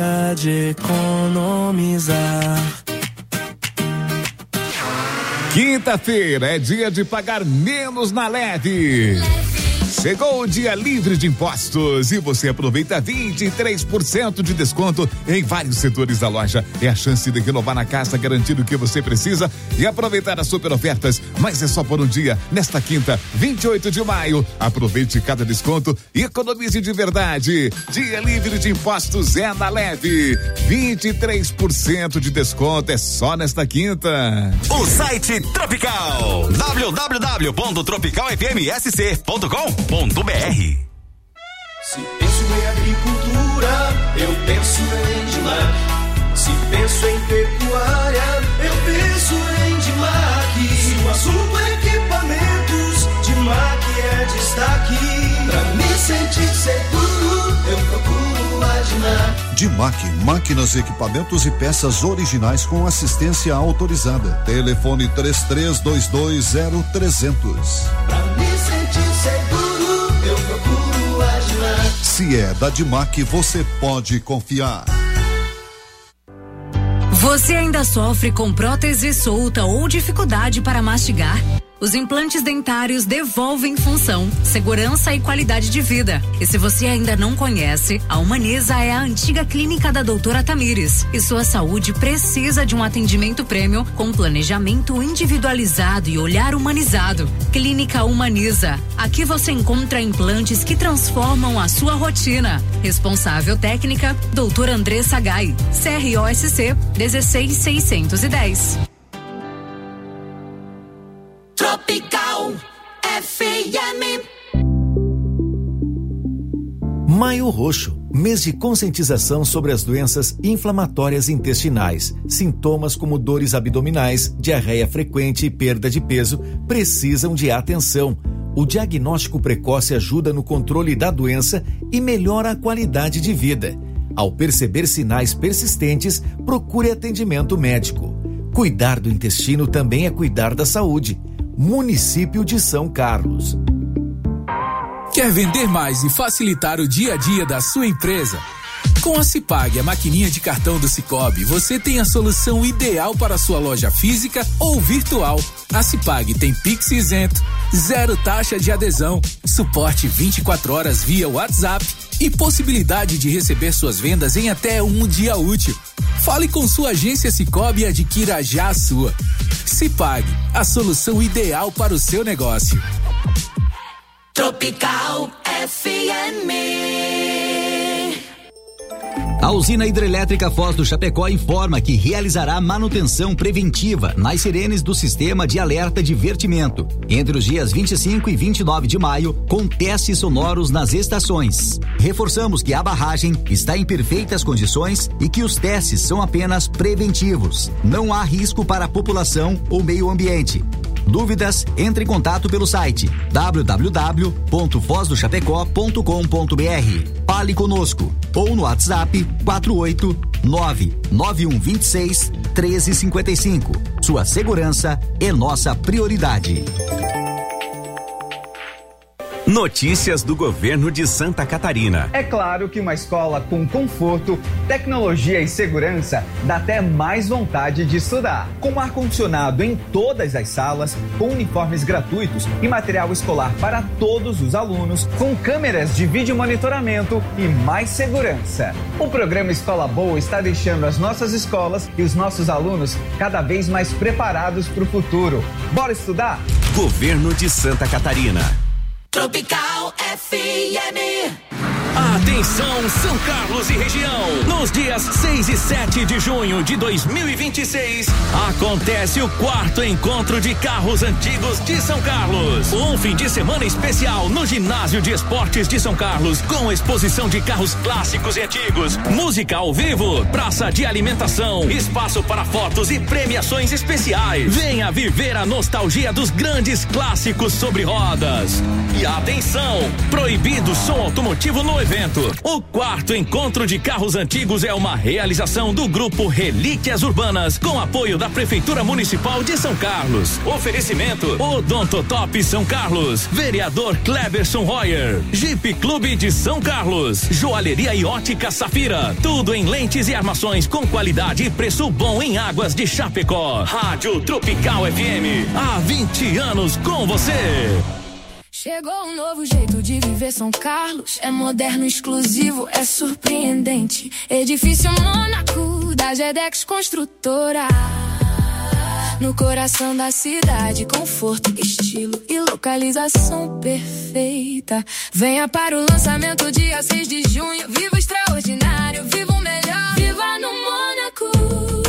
dia de economizar. Quinta-feira é dia de pagar menos na Leve. Chegou o dia livre de impostos e você aproveita 23% de desconto em vários setores da loja. É a chance de renovar na casa, garantir o que você precisa e aproveitar as super ofertas. Mas é só por um dia, nesta quinta, 28 de maio. Aproveite cada desconto e economize de verdade. Dia livre de impostos é na Leve. 23% de desconto é só nesta quinta. O site Tropical, www.tropicalfmsc.com.br. Se penso em agricultura, eu penso em Dimac. Se penso em pecuária, eu penso em Dimac. Se o assunto é equipamentos, Dimac é destaque. Pra me sentir seguro, eu procuro a Dimac. Dimac, máquinas, equipamentos e peças originais com assistência autorizada. Telefone 33220300. Pra me sentir seguro, eu procuro a Dimac. Se é da Dimac, você pode confiar. Você ainda sofre com prótese solta ou dificuldade para mastigar? Os implantes dentários devolvem função, segurança e qualidade de vida. E se você ainda não conhece, a Humaniza é a antiga clínica da doutora Tamires. E sua saúde precisa de um atendimento premium com planejamento individualizado e olhar humanizado. Clínica Humaniza. Aqui você encontra implantes que transformam a sua rotina. Responsável técnica, doutora Andressa Gai. CROSC 16610. Tropical FM. Maio Roxo, mês de conscientização sobre as doenças inflamatórias intestinais. Sintomas como dores abdominais, diarreia frequente e perda de peso precisam de atenção. O diagnóstico precoce ajuda no controle da doença e melhora a qualidade de vida. Ao perceber sinais persistentes, procure atendimento médico. Cuidar do intestino também é cuidar da saúde. Município de São Carlos. Quer vender mais e facilitar o dia a dia da sua empresa? Com a Cipag, a maquininha de cartão do Cicobi, você tem a solução ideal para a sua loja física ou virtual. A Cipag tem Pix isento, 0 taxa de adesão, suporte 24 horas via WhatsApp e possibilidade de receber suas vendas em até um dia útil. Fale com sua agência Cicobi e adquira já a sua. Cipag, a solução ideal para o seu negócio. Tropical FM. A usina hidrelétrica Foz do Chapecó informa que realizará manutenção preventiva nas sirenes do sistema de alerta de vertimento entre os dias 25 e 29 de maio, com testes sonoros nas estações. Reforçamos que a barragem está em perfeitas condições e que os testes são apenas preventivos. Não há risco para a população ou meio ambiente. Dúvidas? Entre em contato pelo site www.fozdochapecó.com.br. Fale conosco ou no WhatsApp 489-9126-1355. Sua segurança é nossa prioridade. Notícias do governo de Santa Catarina. É claro que uma escola com conforto, tecnologia e segurança dá até mais vontade de estudar. Com ar-condicionado em todas as salas, com uniformes gratuitos e material escolar para todos os alunos, com câmeras de vídeo monitoramento e mais segurança. O programa Escola Boa está deixando as nossas escolas e os nossos alunos cada vez mais preparados para o futuro. Bora estudar? Governo de Santa Catarina. Tropical FM. Atenção, São Carlos e região. Nos dias 6 e 7 de junho de 2026, acontece o 4º encontro de carros antigos de São Carlos. Um fim de semana especial no Ginásio de Esportes de São Carlos, com exposição de carros clássicos e antigos, música ao vivo, praça de alimentação, espaço para fotos e premiações especiais. Venha viver a nostalgia dos grandes clássicos sobre rodas. E atenção, proibido som automotivo no evento. O 4º Encontro de Carros Antigos é uma realização do Grupo Relíquias Urbanas, com apoio da Prefeitura Municipal de São Carlos. Oferecimento Odontotop São Carlos, Vereador Cleberson Royer, Jeep Clube de São Carlos, Joalheria e Ótica Safira, tudo em lentes e armações com qualidade e preço bom em Águas de Chapecó. Rádio Tropical FM, há 20 anos com você. Chegou um novo jeito de viver São Carlos. É moderno, exclusivo, é surpreendente. Edifício Mônaco da Gedex Construtora. No coração da cidade, conforto, estilo e localização perfeita. Venha para o lançamento dia 6 de junho. Viva o extraordinário, viva o melhor. Viva no Mônaco.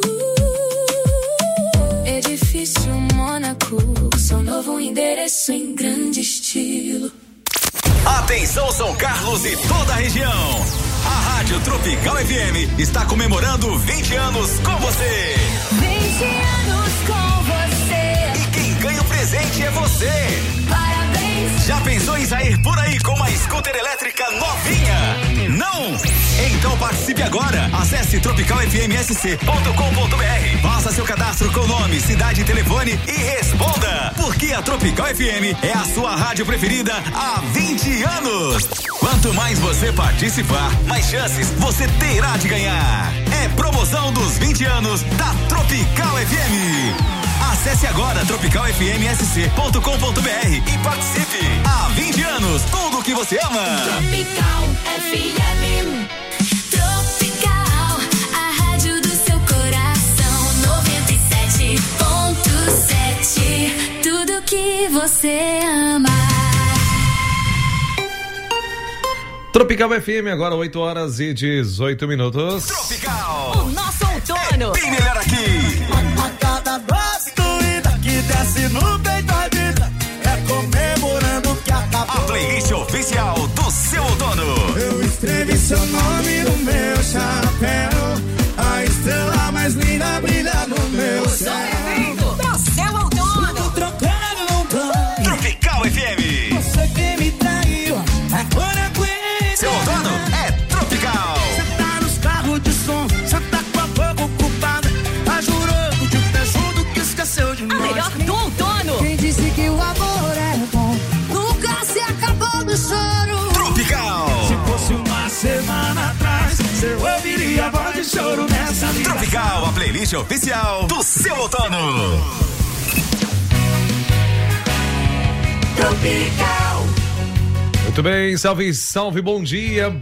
Edifício Mônaco, seu novo endereço em grande estilo. Atenção São Carlos e toda a região. A Rádio Tropical FM está comemorando 20 anos com você. 20 anos com você. E quem ganha o presente é você. Parabéns. Já pensou em sair por aí com uma scooter elétrica novinha? Não? Então participe agora. Acesse tropicalfmsc.com.br. Faça seu cadastro com nome, cidade e telefone e responda. Porque a Tropical FM é a sua rádio preferida há 20 anos. Quanto mais você participar, mais chances você terá de ganhar. É promoção dos 20 anos da Tropical FM. Acesse agora tropicalfmsc.com.br e participe. Há 20 anos, tudo o que você ama. Tropical FM. Tropical, a rádio do seu coração. 97.7. Tudo que você ama. Tropical FM, agora 8h18. Tropical. O nosso outono. Bem melhor aqui. A cada dose doída que desce no peito da vida, é comemorando que acabou. A playlist oficial do seu outono. Eu escrevi seu nome no meu chapéu, a estrela mais linda brilha no meu céu. Do seu outono. Tô trocando num plano. Tropical FM. Você que me traiu, agora aguenta. Seu outono é Tropical. Você tá nos carros de som, você tá com a boca ocupada, tá jurando de pé junto que esqueceu de nós. A melhor do outono. Quem disse que o amor é bom nunca se acabou do choro. Tropical. Se fosse uma semana atrás, você ouviria a voz de choro nessa vida. Tropical, a playlist oficial do seu outono. Tropical. Muito bem, salve, salve, bom dia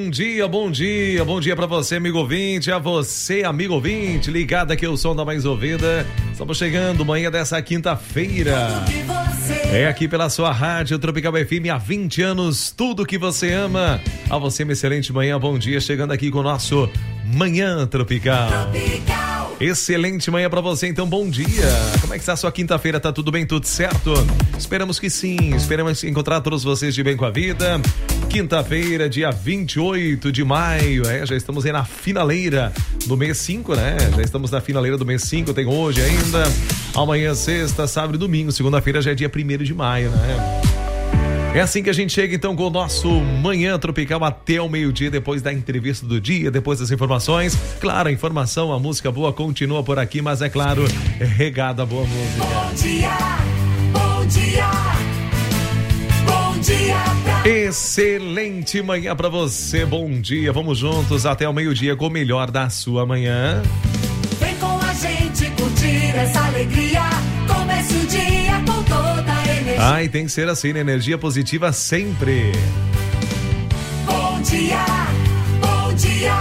pra você, amigo ouvinte, a você, amigo ouvinte, ligado aqui ao som da mais ouvida. Estamos chegando manhã dessa quinta-feira. É aqui pela sua rádio Tropical FM há 20 anos, tudo que você ama. A você, uma excelente manhã, bom dia, chegando aqui com o nosso Manhã Tropical. Excelente manhã pra você, então bom dia. Como é que está a sua quinta-feira? Tá tudo bem, tudo certo? Esperamos que sim, esperamos encontrar todos vocês de bem com a vida. Quinta-feira, dia 28 de maio, já estamos aí na finaleira do mês 5, né? Já estamos na finaleira do mês 5, tem hoje ainda, amanhã sexta, sábado e domingo, segunda-feira já é dia 1º de maio, né? É assim que a gente chega então com o nosso Manhã Tropical até o meio-dia, depois da entrevista do dia, depois das informações. Claro, a informação, a música boa continua por aqui, mas é claro, regada a boa música. Bom dia, bom dia, bom dia pra... Excelente manhã pra você, bom dia, vamos juntos até o meio-dia com o melhor da sua manhã. Vem com a gente curtir essa alegria, comece o dia com toda a energia. Ai, tem que ser assim, né? Energia positiva sempre. Bom dia, bom dia.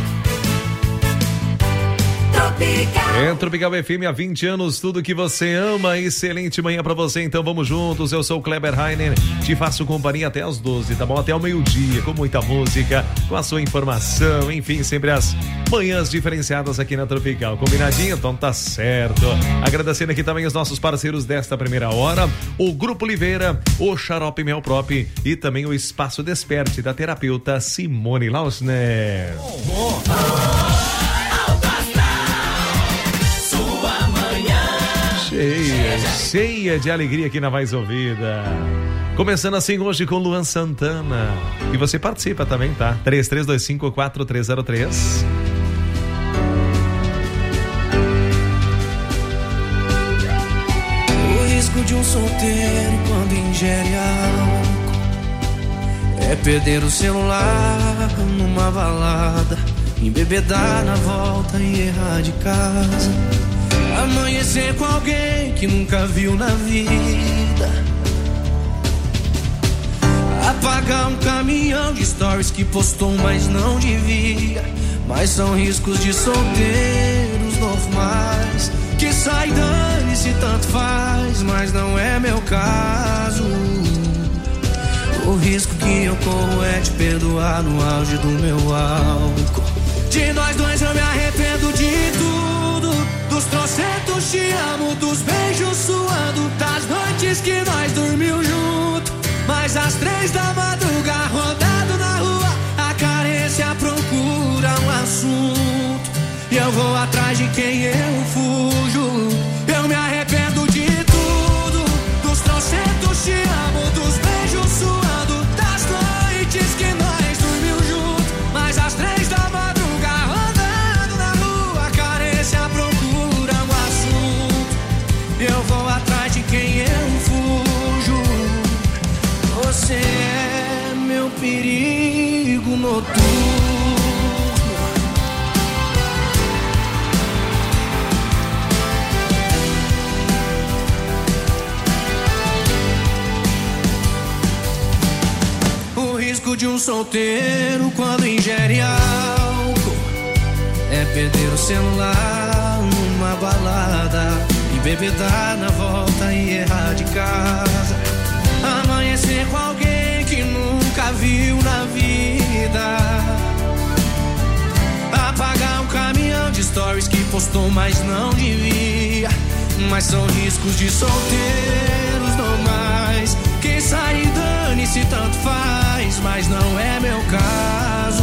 Tropical. É Tropical FM há 20 anos, tudo que você ama. Excelente manhã pra você, então vamos juntos. Eu sou o Kleber Heiner, te faço companhia até as 12, tá bom? Até o meio-dia, com muita música, com a sua informação, enfim, sempre as manhãs diferenciadas aqui na Tropical. Combinadinho? Então tá certo. Agradecendo aqui também os nossos parceiros desta primeira hora, o Grupo Oliveira, o Xarope Mel Prop e também o Espaço Desperte da terapeuta Simone Lausner. Cheia de alegria aqui na Mais Ouvida. Começando assim hoje com Luan Santana. E você participa também, tá? 3325-4303. O risco de um solteiro quando ingere álcool é perder o celular numa balada, embebedar na volta e errar de casa, amanhecer com alguém que nunca viu na vida, apagar um caminhão de stories que postou mas não devia. Mas são riscos de solteiros normais, que sai, dane-se, tanto faz, mas não é meu caso. O risco que eu corro é te perdoar no auge do meu álcool. De nós dois eu me arrependo de tudo, dos trocentos te amo, dos beijos suando, das noites que nós dormimos junto. Mas às 3 da madrugada, rodado na rua, a carência procura um assunto, e eu vou atrás de quem eu fujo. Eu me arrependo de tudo, dos trocentos te amo, dos beijos suando, das noites que nós dormimos juntos. Mas às 3 da madrugada, rodando na rua, a carência procura um assunto, e eu vou atrás de quem eu fujo. Você é meu perigo noturno. O risco de um solteiro quando ingere álcool é perder o celular numa balada, embebedar na volta e errar de casa, amanhecer com alguém que nunca viu na vida, apagar um caminhão de stories que postou mas não devia. Mas são riscos de solteiros normais, quem sai e dane-se, tanto faz, mas não é meu caso.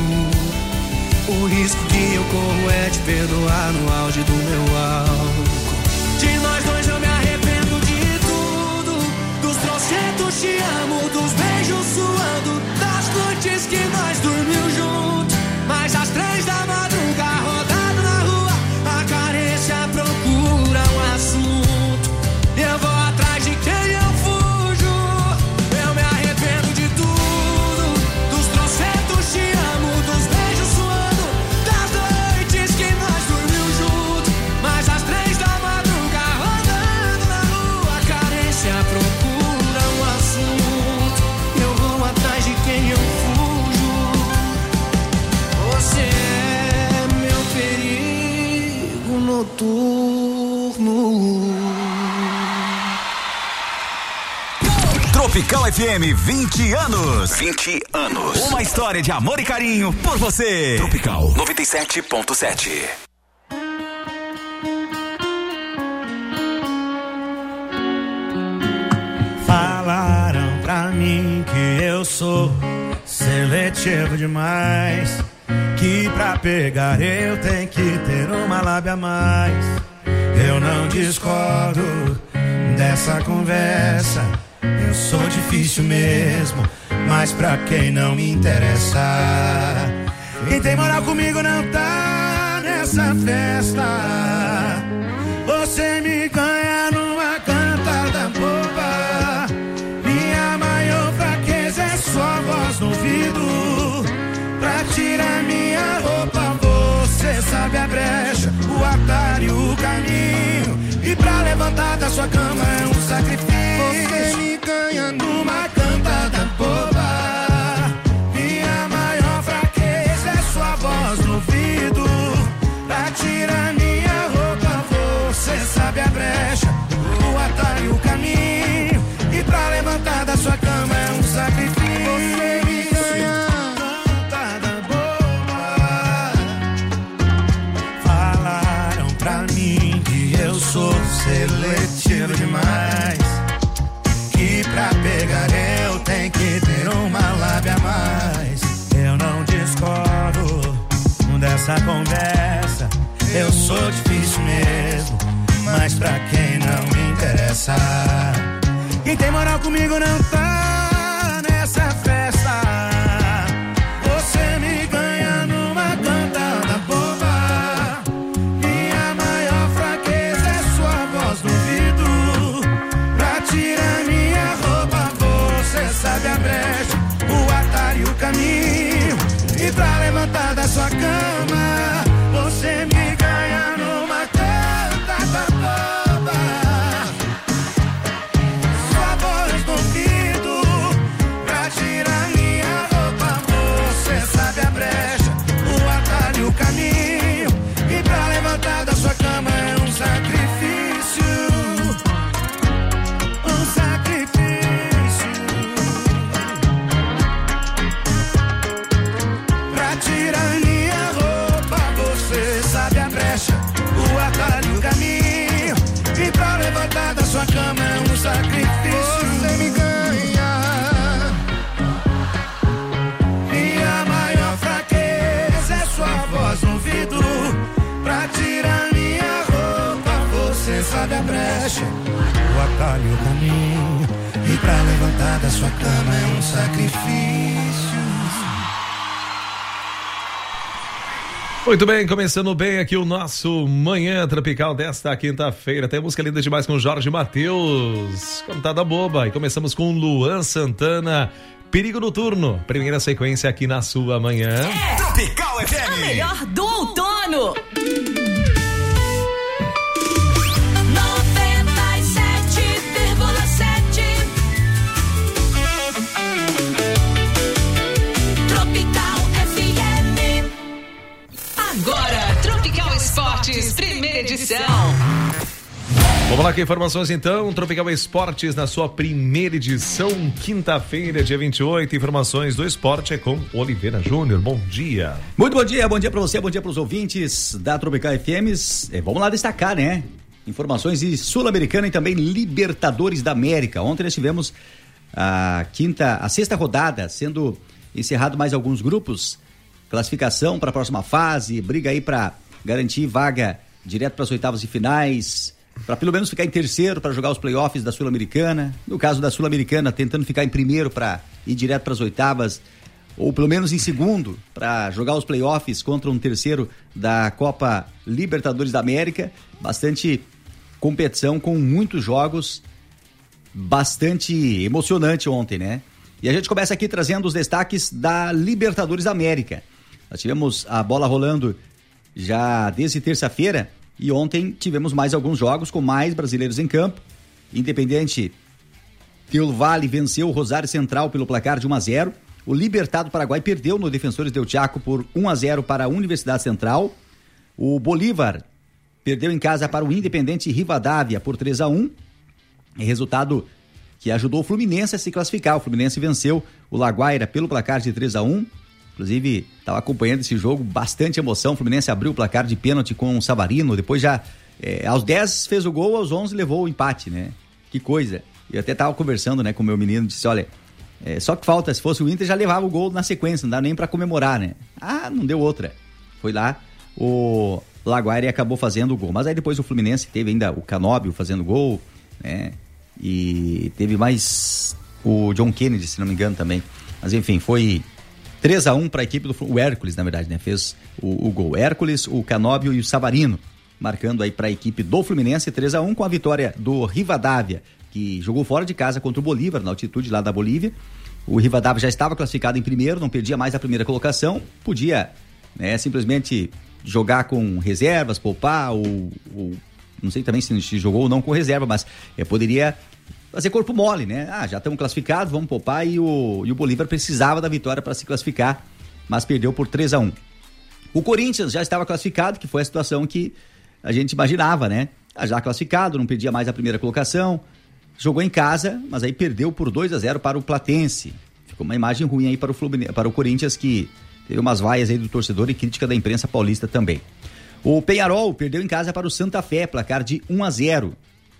O risco que eu corro é te perdoar no auge do meu álcool. De nós dois eu me arrependo de tudo, dos trocentos te amo, dos beijos suando, das noites que nós dormimos juntos. Mas às 3 da madrugada, rodado na rua, a carência procura um assunto, eu vou atrás de quem eu fujo. Eu me arrependo de tudo, dos trocentos te amo, dos beijos suando, das noites que nós dormimos juntos. Mas às 3 da madrugada, rodando na rua, a carência procura um assunto, eu vou atrás de quem eu fujo. Você é meu perigo noturno. Tropical FM 20 anos. 20 anos. Uma história de amor e carinho por você. Tropical 97.7. Falaram pra mim que eu sou seletivo demais, que pra pegar eu tenho que ter uma lábia a mais. Eu não discordo dessa conversa, eu sou difícil mesmo, mas pra quem não me interessa, quem tem moral comigo não tá nessa festa. Você me ganha numa cantada boba, minha maior fraqueza é sua voz no ouvido. Pra tirar minha roupa você sabe a brecha, o atalho, o caminho, e pra levantar da sua cama é um sacrifício. Você me ganha numa cantada boba, minha maior fraqueza é sua voz no ouvido. Pra tirar minha roupa você sabe a brecha, o atalho, o caminho, e pra levantar da sua cama é um sacrifício. Você me ganha cantada boba. Falaram pra mim que eu sou seletivo demais, que pra pegar eu tenho que ter uma lábia a mais. Eu não discordo dessa conversa, eu sou difícil mesmo, mas pra quem não me interessa, Quem tem moral comigo não tá nessa festa. Você me ganha numa cantada boba. Minha maior fraqueza é sua voz no ouvido. Pra tirar minha roupa você sabe a brecha, o atalho e o caminho. E pra levantar da sua cama você me ganha numa cantada boba. Sua voz no ouvido. Pra tirar minha roupa você sabe a brecha, o atalho e o caminho. E pra levantar da sua cama é um sacrifício. Um sacrifício. Pra tirar minha roupa você sabe a brecha, o atalho e o caminho. E pra levantar da sua cama é um sacrifício. Você me ganha. Minha maior fraqueza é sua voz no ouvido. Pra tirar minha roupa você sabe a brecha, o atalho e o caminho. E pra levantar da sua cama é um sacrifício. Muito bem, começando bem aqui o nosso Manhã Tropical desta quinta-feira. Tem música linda demais com Jorge Mateus, Cantada Boba. E começamos com Luan Santana, Perigo Noturno. Primeira sequência aqui na sua manhã. Tropical FM. A melhor do outono. 97,7. Tropical FM. Agora, Tropical Esportes, primeira edição. Vamos lá com informações então, Tropical Esportes na sua primeira edição, quinta-feira, dia 28, informações do esporte é com Oliveira Júnior, bom dia. Muito bom dia pra você, bom dia pros ouvintes da Tropical FMs, vamos lá destacar, né, informações de Sul-Americana e também Libertadores da América. Ontem nós tivemos a sexta rodada, sendo encerrado mais alguns grupos, classificação para a próxima fase, briga aí para garantir vaga direto para as oitavas de finais, para pelo menos ficar em terceiro para jogar os playoffs da Sul-Americana. No caso da Sul-Americana, tentando ficar em primeiro para ir direto para as oitavas, ou pelo menos em segundo para jogar os playoffs contra um terceiro da Copa Libertadores da América. Bastante competição com muitos jogos, bastante emocionante ontem, né? E a gente começa aqui trazendo os destaques da Libertadores da América. Nós tivemos a bola rolando já desde terça-feira e ontem tivemos mais alguns jogos com mais brasileiros em campo. Independente Del Valle venceu o Rosário Central pelo placar de 1-0. O Libertad do Paraguai perdeu no Defensores del Chaco por 1-0 para a Universidade Central. O Bolívar perdeu em casa para o Independente Rivadavia por 3-1. Resultado que ajudou o Fluminense a se classificar. O Fluminense venceu o Laguaira pelo placar de 3-1. Inclusive, estava acompanhando esse jogo, bastante emoção. O Fluminense abriu o placar de pênalti com o Savarino, depois já, aos 10 fez o gol, aos 11 levou o empate, né? Que coisa. Eu até estava conversando, né, com o meu menino, disse, olha, só que falta, se fosse o Inter já levava o gol na sequência, não dá nem para comemorar, né? Ah, não deu outra. Foi lá, o Laguaire acabou fazendo o gol. Mas aí depois o Fluminense teve ainda o Canóbio fazendo gol, né? E teve mais o John Kennedy, se não me engano, também. Mas enfim, foi 3-1 para a equipe o Hércules, na verdade, né? Fez o gol. Hércules, o Canóbio e o Savarino, marcando aí para a equipe do Fluminense 3-1 com a vitória do Rivadavia, que jogou fora de casa contra o Bolívar, na altitude lá da Bolívia. O Rivadavia já estava classificado em primeiro, não perdia mais a primeira colocação, podia, né, simplesmente jogar com reservas, poupar, ou não sei também se jogou ou não com reserva, mas poderia fazer corpo mole, né? Já estamos classificados, vamos poupar, e o Bolívar precisava da vitória para se classificar, mas perdeu por 3-1. O Corinthians já estava classificado, que foi a situação que a gente imaginava, né? Já classificado, não perdia mais a primeira colocação, jogou em casa, mas aí perdeu por 2-0 para o Platense. Ficou uma imagem ruim aí para o Corinthians, que teve umas vaias aí do torcedor e crítica da imprensa paulista também. O Peñarol perdeu em casa para o Santa Fé, placar de 1-0.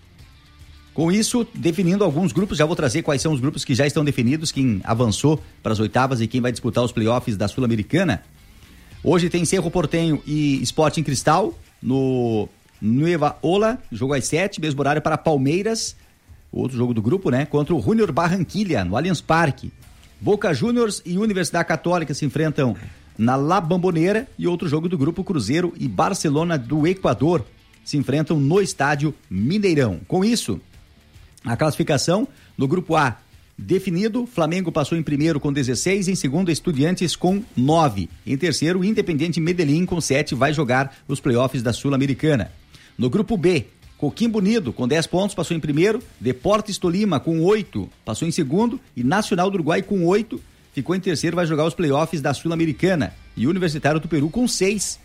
Com isso, definindo alguns grupos, já vou trazer quais são os grupos que já estão definidos, quem avançou para as oitavas e quem vai disputar os playoffs da Sul-Americana. Hoje tem Cerro Porteño e Sporting Cristal no Nueva Ola, jogo às 7, mesmo horário para Palmeiras, o outro jogo do grupo, né? Contra o Junior Barranquilla, no Allianz Parque. Boca Juniors e Universidade Católica se enfrentam na La Bombonera, e outro jogo do grupo, Cruzeiro e Barcelona do Equador se enfrentam no estádio Mineirão. Com isso, a classificação no grupo A definido: Flamengo passou em primeiro com 16, em segundo Estudiantes com 9, em terceiro Independiente Medellín com 7, vai jogar os playoffs da Sul-Americana. No grupo B, Coquimbo Unido com 10 pontos passou em primeiro, Deportes Tolima com 8 passou em segundo, e Nacional do Uruguai com 8 ficou em terceiro, vai jogar os playoffs da Sul-Americana, e Universitário do Peru com 6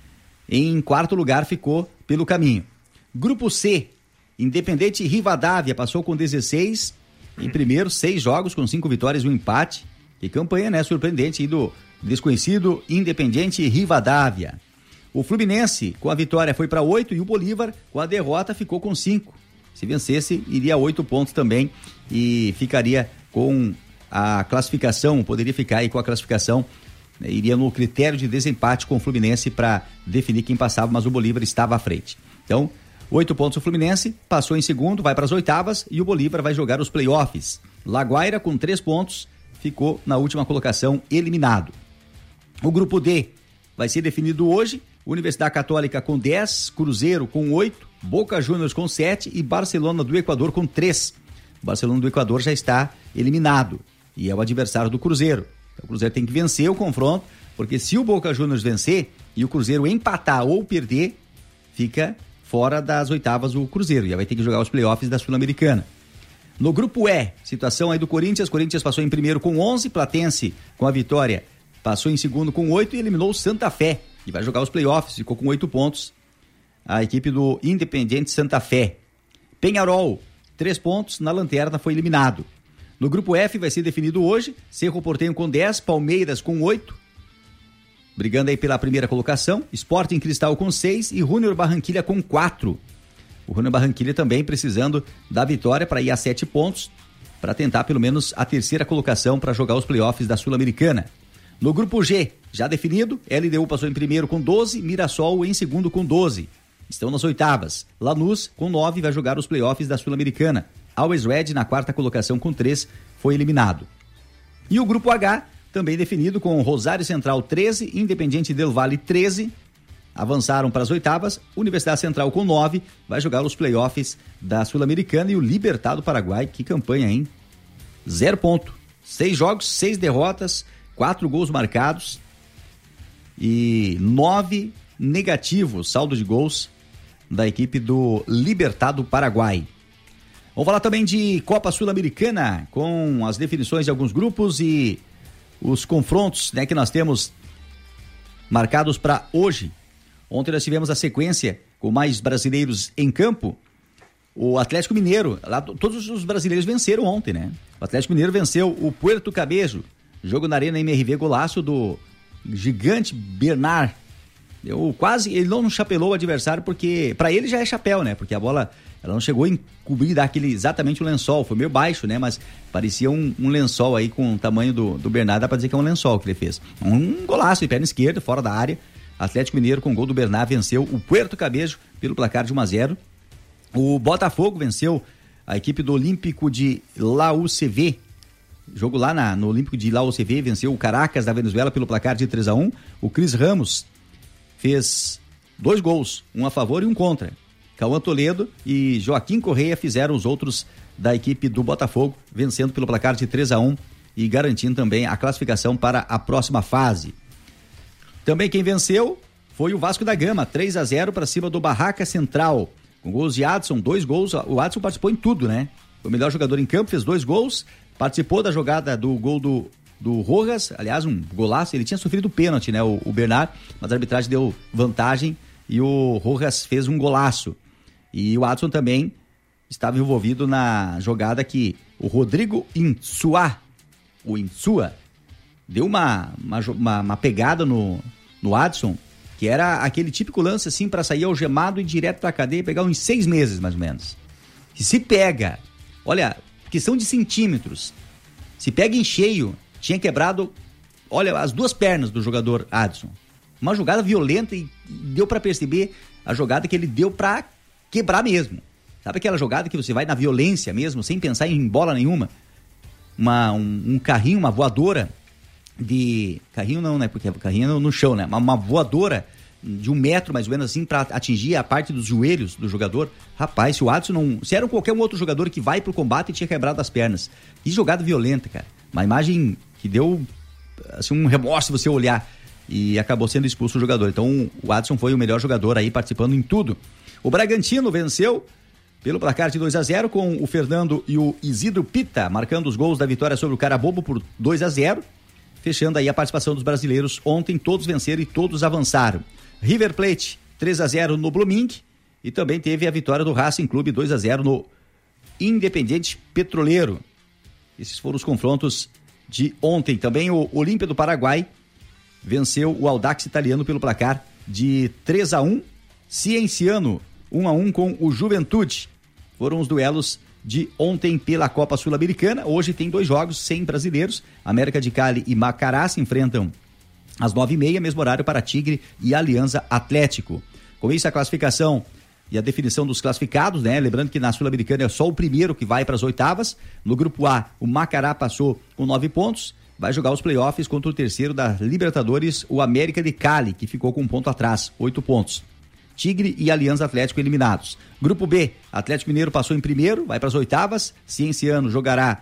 em quarto lugar ficou pelo caminho. Grupo C, Independente Rivadavia passou com 16 em primeiro, 6 jogos com 5 vitórias e um empate. Que campanha, né? Surpreendente aí do desconhecido Independente Rivadavia. O Fluminense com a vitória foi para 8, e o Bolívar com a derrota ficou com 5. Se vencesse, iria a 8 pontos também e ficaria com a classificação, poderia ficar aí com a classificação, né? Iria no critério de desempate com o Fluminense para definir quem passava, mas o Bolívar estava à frente. Então, 8 pontos o Fluminense, passou em segundo, vai para as oitavas, e o Bolívar vai jogar os playoffs. Laguaira com 3 pontos, ficou na última colocação, eliminado. O grupo D vai ser definido hoje: Universidade Católica com 10, Cruzeiro com 8, Boca Juniors com 7 e Barcelona do Equador com 3. O Barcelona do Equador já está eliminado e é o adversário do Cruzeiro. Então, o Cruzeiro tem que vencer o confronto, porque se o Boca Juniors vencer e o Cruzeiro empatar ou perder, fica fora das oitavas o Cruzeiro, e aí vai ter que jogar os playoffs da Sul-Americana. No grupo E, situação aí do Corinthians passou em primeiro com 11, Platense com a vitória passou em segundo com 8 e eliminou o Santa Fé, e vai jogar os playoffs, ficou com 8 pontos a equipe do Independiente Santa Fé. Peñarol, 3 pontos, na lanterna, foi eliminado. No grupo F vai ser definido hoje: Cerro Porteño com 10, Palmeiras com 8, brigando aí pela primeira colocação, Sporting Cristal com 6 e Junior Barranquilla com 4. O Junior Barranquilla também precisando da vitória para ir a 7 pontos, para tentar pelo menos a terceira colocação para jogar os playoffs da Sul-Americana. No grupo G, já definido, LDU passou em primeiro com 12, Mirassol em segundo com 12. Estão nas oitavas. Lanús com 9 vai jogar os playoffs da Sul-Americana. Always Red na quarta colocação com 3, foi eliminado. E o grupo H, também definido, com Rosário Central 13, Independiente Del Valle 13, avançaram para as oitavas. Universidade Central com 9, vai jogar os playoffs da Sul-Americana. E o Libertad do Paraguai, que campanha, hein? 0 ponto. 6 jogos, 6 derrotas, 4 gols marcados e 9 negativos, saldo de gols da equipe do Libertad do Paraguai. Vamos falar também de Copa Sul-Americana, com as definições de alguns grupos e os confrontos, né, que nós temos marcados para hoje. Ontem nós tivemos a sequência com mais brasileiros em campo. O Atlético Mineiro, lá, todos os brasileiros venceram ontem, né? O Atlético Mineiro venceu o Puerto Cabello, jogo na Arena MRV, golaço do gigante Bernard. Ele não chapelou o adversário, porque para ele já é chapéu, né? Porque a bola, ela não chegou a encobrir, dar exatamente o lençol, foi meio baixo, né? Mas parecia um lençol aí com o tamanho do Bernard, dá pra dizer que é um lençol que ele fez. Um golaço de perna esquerda, fora da área. Atlético Mineiro, com gol do Bernard, venceu o Puerto Cabello pelo placar de 1-0. O Botafogo venceu a equipe do Olímpico de La UCV. Jogo lá no Olímpico de La UCV, venceu o Caracas da Venezuela pelo placar de 3-1. O Cris Ramos fez 2 gols, um a favor e um contra. Cauã Toledo e Joaquim Correia fizeram os outros da equipe do Botafogo, vencendo pelo placar de 3-1 e garantindo também a classificação para a próxima fase. Também quem venceu foi o Vasco da Gama, 3-0 para cima do Barraca Central, com gols de Adson, 2 gols. O Adson participou em tudo, né? Foi o melhor jogador em campo, fez 2 gols, participou da jogada do gol do Rojas, aliás, um golaço. Ele tinha sofrido pênalti, né, o Bernard, mas a arbitragem deu vantagem e o Rojas fez um golaço. E o Adson também estava envolvido na jogada que o Rodrigo Insua deu uma pegada no Adson, que era aquele típico lance assim para sair algemado e direto pra cadeia e pegar uns 6 meses mais ou menos. E se pega, olha, questão de centímetros, se pega em cheio, tinha quebrado, olha, as 2 pernas do jogador Adson. Uma jogada violenta, e deu para perceber a jogada que ele deu para quebrar mesmo. Sabe aquela jogada que você vai na violência mesmo, sem pensar em bola nenhuma? Um carrinho, uma voadora carrinho não, né? Porque carrinho é no chão, né? Uma voadora de 1 metro, mais ou menos assim, para atingir a parte dos joelhos do jogador. Rapaz, se o Adson não... Se era qualquer um outro jogador que vai pro combate, tinha quebrado as pernas. Que jogada violenta, cara. Uma imagem que deu, assim, um remorso você olhar. E acabou sendo expulso o jogador. Então, o Adson foi o melhor jogador aí, participando em tudo. O Bragantino venceu pelo placar de 2-0, com o Fernando e o Isidro Pita marcando os gols da vitória sobre o Carabobo por 2-0. Fechando aí a participação dos brasileiros. Ontem todos venceram e todos avançaram. River Plate 3-0 no Blooming, e também teve a vitória do Racing Clube 2-0 no Independiente Petroleiro. Esses foram os confrontos de ontem. Também o Olímpia do Paraguai venceu o Audax italiano pelo placar de 3-1. Cienciano 1-1 com o Juventude. Foram os duelos de ontem pela Copa Sul-Americana. Hoje tem 2 jogos sem brasileiros. América de Cali e Macará se enfrentam às 9h30, mesmo horário para Tigre e Alianza Atlético. Com isso, a classificação e a definição dos classificados, né? Lembrando que na Sul-Americana é só o primeiro que vai para as oitavas. No grupo A, o Macará passou com 9 pontos. Vai jogar os playoffs contra o terceiro da Libertadores, o América de Cali, que ficou com 1 ponto atrás, 8 pontos. Tigre e Alianza Atlético eliminados. Grupo B, Atlético Mineiro passou em primeiro, vai para as oitavas. Cienciano jogará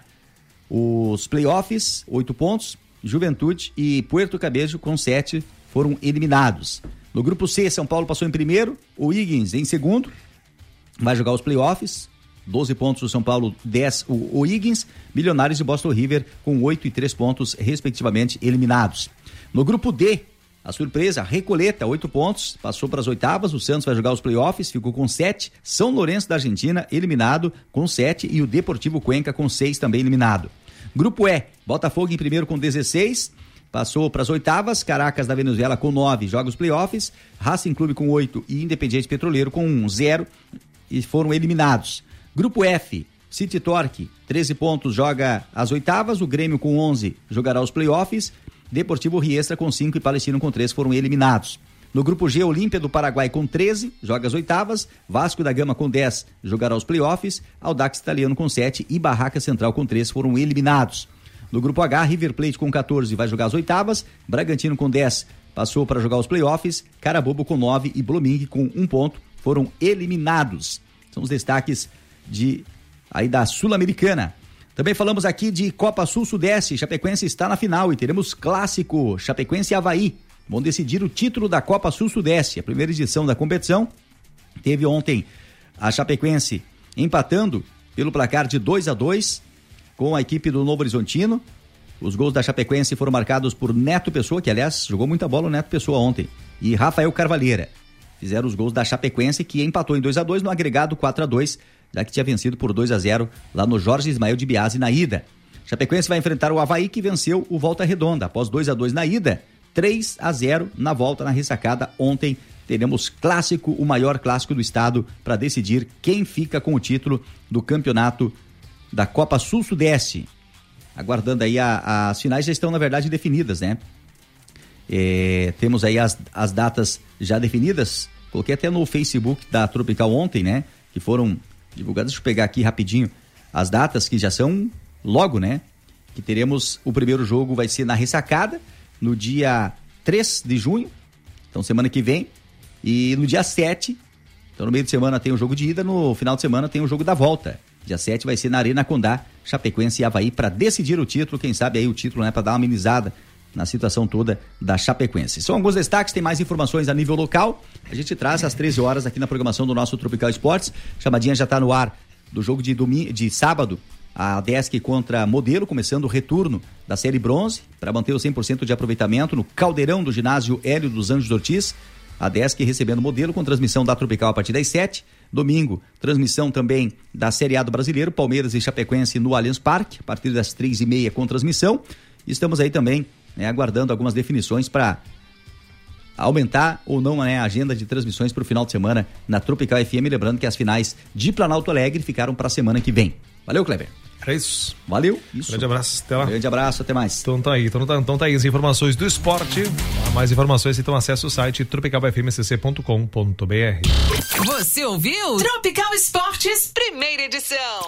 os playoffs, 8 pontos. Juventude e Puerto Cabello com 7 foram eliminados. No grupo C, São Paulo passou em primeiro, o Higgins em segundo, vai jogar os playoffs, 12 pontos o São Paulo, 10 o Higgins, Milionários e Boston River com 8 e 3 pontos respectivamente eliminados. No grupo D, a surpresa, Recoleta, 8 pontos, passou para as oitavas, o Santos vai jogar os playoffs, ficou com 7, São Lourenço da Argentina eliminado com 7 e o Deportivo Cuenca com 6 também eliminado. Grupo E, Botafogo em primeiro com 16, passou para as oitavas, Caracas da Venezuela com 9, joga os playoffs, Racing Clube com 8 e Independiente Petroleiro com 0 e foram eliminados. Grupo F, City Torque, 13 pontos, joga as oitavas, o Grêmio com 11 jogará os playoffs, Deportivo Riestra com 5 e Palestino com 3 foram eliminados. No grupo G, Olímpia do Paraguai com 13, joga as oitavas, Vasco da Gama com 10, jogará os playoffs, Audax Italiano com 7 e Barraca Central com 3 foram eliminados. No grupo H, River Plate com 14 vai jogar as oitavas, Bragantino com 10 passou para jogar os playoffs, Carabobo com 9 e Blooming com 1 ponto foram eliminados. São os destaques aí da Sul-Americana. Também falamos aqui de Copa Sul-Sudeste, Chapecoense está na final e teremos clássico Chapecoense e Avaí. Vão decidir o título da Copa Sul-Sudeste. A primeira edição da competição teve ontem a Chapecoense empatando pelo placar de 2-2 com a equipe do Novo Horizontino. Os gols da Chapecoense foram marcados por Neto Pessoa, que aliás jogou muita bola o Neto Pessoa ontem, e Rafael Carvalheira. Fizeram os gols da Chapecoense, que empatou em 2-2 no agregado 4-2, já que tinha vencido por 2-0 lá no Jorge Ismael de Biasi na ida. Chapecoense vai enfrentar o Avaí, que venceu o Volta Redonda após 2-2 na ida. 3-0 na volta, na ressacada. Ontem teremos clássico, o maior clássico do estado, para decidir quem fica com o título do campeonato da Copa Sul-Sudeste. Aguardando aí, as finais já estão, na verdade, definidas, né? Temos aí as datas já definidas. Coloquei até no Facebook da Tropical ontem, né? Que foram divulgadas. Deixa eu pegar aqui rapidinho as datas que já são logo, né? Que teremos o primeiro jogo, vai ser na ressacada, no dia 3 de junho, então semana que vem, e no dia 7, então no meio de semana tem o jogo de ida, no final de semana tem o jogo da volta. Dia 7 vai ser na Arena Condá, Chapecoense e Avaí, para decidir o título, quem sabe aí o título, né, para dar uma amenizada na situação toda da Chapecoense. São alguns destaques, tem mais informações a nível local, a gente traz às 13 horas aqui na programação do nosso Tropical Esportes. Chamadinha já está no ar do jogo de sábado, a Desk contra Modelo, começando o retorno da Série Bronze, para manter o 100% de aproveitamento no Caldeirão do ginásio Hélio dos Anjos Ortiz. A Desk recebendo Modelo, com transmissão da Tropical a partir das 7. Domingo, transmissão também da Série A do Brasileiro, Palmeiras e Chapecoense no Allianz Parque, a partir das 3h30 com transmissão. Estamos aí também, né, aguardando algumas definições para aumentar ou não, né, a agenda de transmissões para o final de semana na Tropical FM. Lembrando que as finais de Planalto Alegre ficaram para a semana que vem. Valeu, Kleber. É isso. Valeu. Isso. Grande abraço, até lá. Grande abraço, até mais. Então tá aí as informações do esporte. Mais informações, então acesse o site tropicalfmcc.com.br. Você ouviu? Tropical Esportes, primeira edição.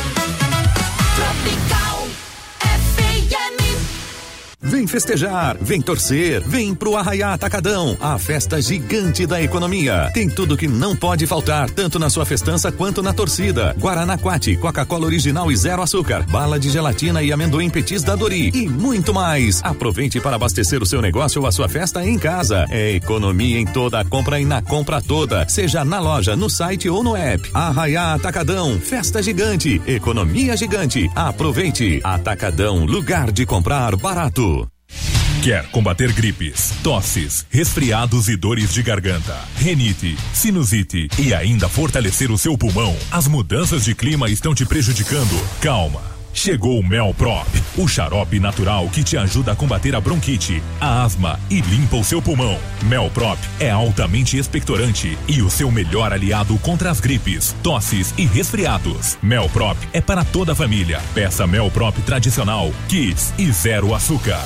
Tropical FM. Vem festejar, vem torcer, vem pro Arraiá Atacadão, a festa gigante da economia. Tem tudo que não pode faltar, tanto na sua festança quanto na torcida. Guaraná Quati, Coca-Cola original e 0 açúcar, bala de gelatina e amendoim petis da Dori e muito mais. Aproveite para abastecer o seu negócio ou a sua festa em casa. É economia em toda a compra e na compra toda, seja na loja, no site ou no app. Arraiá Atacadão, festa gigante, economia gigante. Aproveite. Atacadão, lugar de comprar barato. Quer combater gripes, tosses, resfriados e dores de garganta, rinite, sinusite e ainda fortalecer o seu pulmão? As mudanças de clima estão te prejudicando? Calma. Chegou o Melprop, o xarope natural que te ajuda a combater a bronquite, a asma e limpa o seu pulmão. Melprop é altamente expectorante e o seu melhor aliado contra as gripes, tosses e resfriados. Melprop é para toda a família. Peça Melprop tradicional, Kids e 0 açúcar.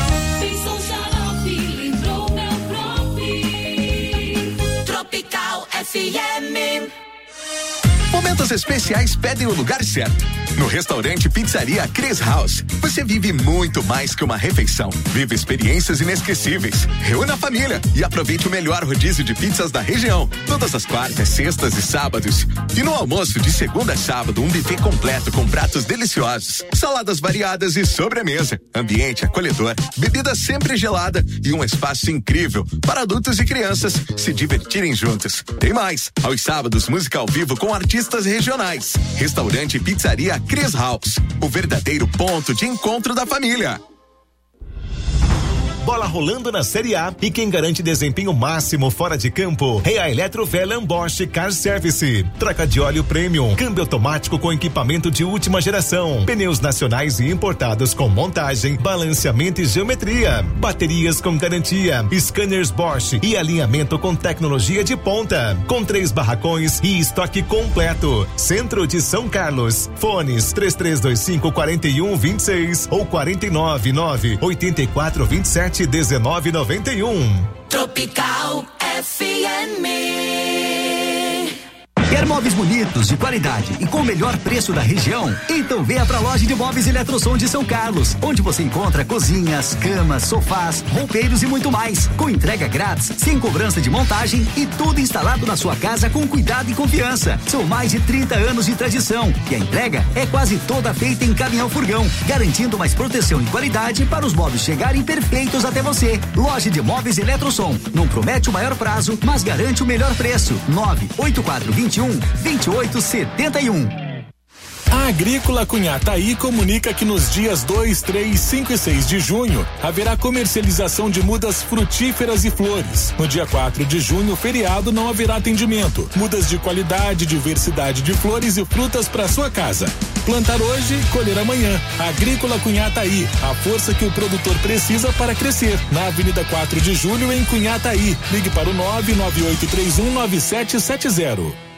Tropical FM. Momentos especiais pedem o lugar certo. No restaurante Pizzaria Chris House, você vive muito mais que uma refeição. Vive experiências inesquecíveis. Reúna a família e aproveite o melhor rodízio de pizzas da região. Todas as quartas, sextas e sábados. E no almoço de segunda a sábado, um buffet completo com pratos deliciosos, saladas variadas e sobremesa. Ambiente acolhedor, bebida sempre gelada e um espaço incrível para adultos e crianças se divertirem juntos. Tem mais, aos sábados, música ao vivo com artistas regionais. Restaurante Pizzaria Chris House, o verdadeiro ponto de encontro da família. Bola rolando na Série A e quem garante desempenho máximo fora de campo é a Eletrovelan Bosch Car Service. Troca de óleo premium, câmbio automático com equipamento de última geração, pneus nacionais e importados com montagem, balanceamento e geometria, baterias com garantia, scanners Bosch e alinhamento com tecnologia de ponta, com 3 barracões e estoque completo. Centro de São Carlos. Fones 3325-4126 ou 499-8427 1991. Tropical FM. Quer móveis bonitos, de qualidade e com o melhor preço da região? Então venha pra loja de móveis Eletrosom de São Carlos, onde você encontra cozinhas, camas, sofás, roupeiros e muito mais, com entrega grátis, sem cobrança de montagem e tudo instalado na sua casa com cuidado e confiança. São mais de 30 anos de tradição e a entrega é quase toda feita em caminhão furgão, garantindo mais proteção e qualidade para os móveis chegarem perfeitos até você. Loja de móveis Eletrosom, não promete o maior prazo, mas garante o melhor preço. 98421-2871. A Agrícola Cunhataí comunica que nos dias 2, 3, 5 e 6 de junho haverá comercialização de mudas frutíferas e flores. No dia 4 de junho, feriado, não haverá atendimento. Mudas de qualidade, diversidade de flores e frutas para sua casa. Plantar hoje, colher amanhã. Agrícola Cunhataí, a força que o produtor precisa para crescer. Na Avenida 4 de Julho, em Cunhataí. Ligue para o 998319770.